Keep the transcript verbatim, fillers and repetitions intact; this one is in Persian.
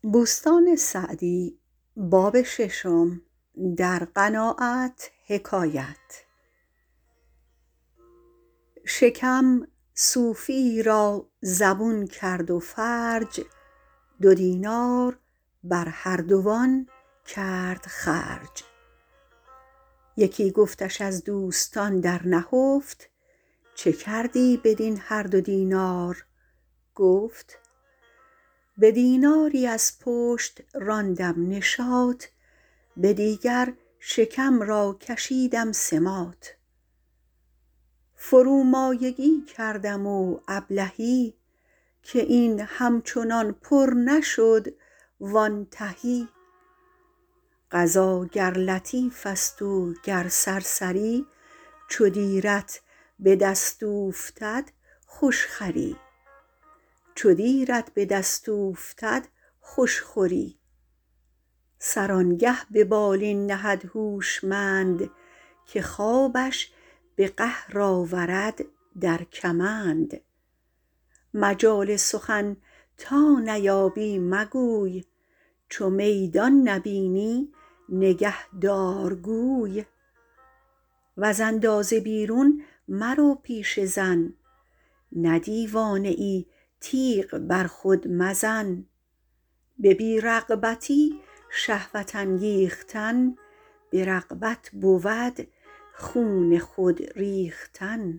شکم صوفیی را زبون کرد و فرج، دو دینار بر هر دوان کرد خرج. یکی گفتش از دوستان در نهفت، چه کردی بدین هر دو دینار؟ گفت به دیناری از پشت راندم نشاط، به دیگر شکم را کشیدم سماط. فرومایگی کردم و ابلهی، که این همچنان پر نشد وآن تهی. قضا گر لطیف است و گر سرسری، چو دیرت به دست اوفتد خوش خوری. سر آنگه به بالین نهد هوشمند، که خوابش به قهر آورد در کمند. مجال سخن تا نیابی مگوی، چو میدان نبینی نگه دار گوی. وز اندازه بیرون مرو پیش زن، نه دیوانه ای تیغ بر خود مزن. به بی رغبتی شهوت انگیختن، به رغبت بود خون خود ریختن.